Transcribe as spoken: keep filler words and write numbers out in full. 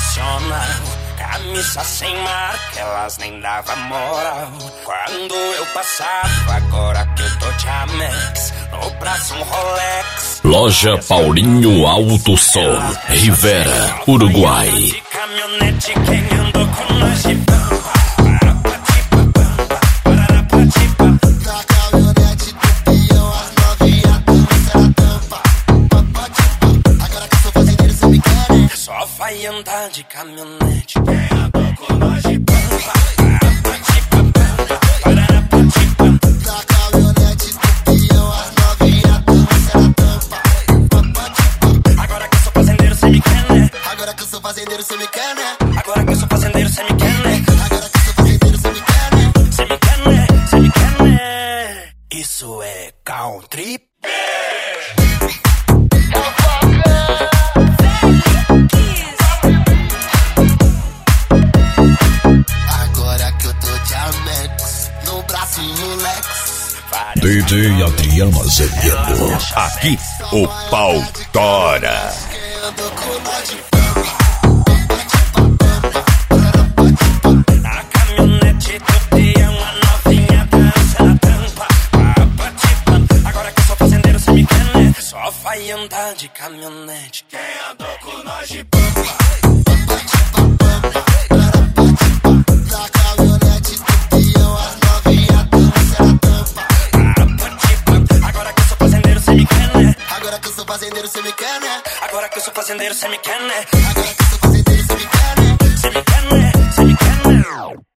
sensacional. Camisa sem marca, elas nem davam moral. Quando eu passava, agora que eu tô de Amex, no braço um Rolex. Loja Paulinho Alto Som, Rivera, Uruguai. De caminhonete, quem andou com nós de pampa. Na caminhonete do peão, as novinha dança na tampa. Agora que eu sou fazendeiro, cê me quer, né? Só vai andar de caminhonete quem andou com nós de pampa. Na caminhonete do peão, as novinha dança na tampa. Agora que eu sou fazendeiro, cê me quer, né? Agora que eu sou fazendeiro, cê me quer, né? Agora que eu sou fazendeiro, cê me quer, né? Agora que eu sou fazendeiro, cê me quer, né? Cê me quer, né? Cê me quer, né? Isso é country. Agora que eu tô de Amex, no braço e no Lex. D J Adriano Azevedo. Aqui o pau tora. Quem andou com nós de pampa. Na caminhonete do peão, a novinha dança na tampa. Agora que eu sou fazendeiro, cê me quer, né? Só vai andar de caminhonete quem andou com nós de pampa. Na caminhonete do peão, as novinha dança na tampa. Agora que eu sou fazendeiro, cê me quer, né? Agora que eu sou fazendeiro, cê me quer, né? Agora que eu sou fazendeiro, cê me quer, né? Agora que eu sou fazendeiro, cê me quer, né? Cê me quer, né? Cê me quer, né?